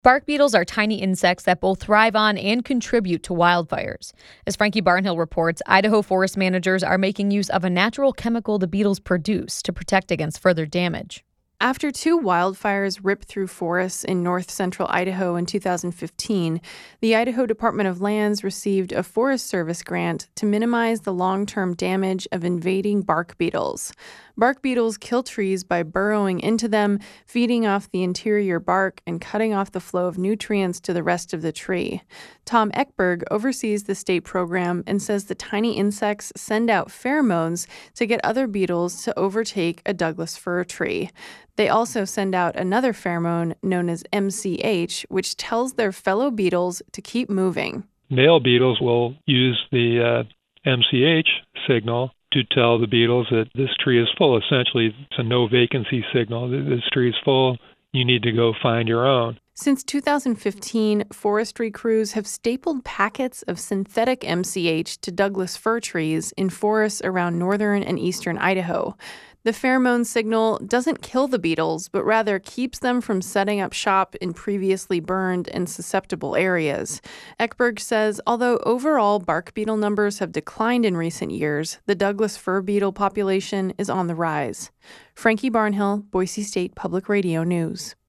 Bark beetles are tiny insects that both thrive on and contribute to wildfires. As Frankie Barnhill reports, Idaho forest managers are making use of a natural chemical the beetles produce to protect against further damage. After two wildfires ripped through forests in north-central Idaho in 2015, the Idaho Department of Lands received a Forest Service grant to minimize the long-term damage of invading bark beetles. Bark beetles kill trees by burrowing into them, feeding off the interior bark, and cutting off the flow of nutrients to the rest of the tree. Tom Eckberg oversees the state program and says the tiny insects send out pheromones to get other beetles to overtake a Douglas fir tree. They also send out another pheromone known as MCH, which tells their fellow beetles to keep moving. Male beetles will use the MCH signal to tell the beetles that this tree is full. Essentially, it's a no vacancy signal. This tree is full. You need to go find your own. Since 2015, forestry crews have stapled packets of synthetic MCH to Douglas fir trees in forests around northern and eastern Idaho. The pheromone signal doesn't kill the beetles, but rather keeps them from setting up shop in previously burned and susceptible areas. Eckberg says although overall bark beetle numbers have declined in recent years, the Douglas fir beetle population is on the rise. Frankie Barnhill, Boise State Public Radio News.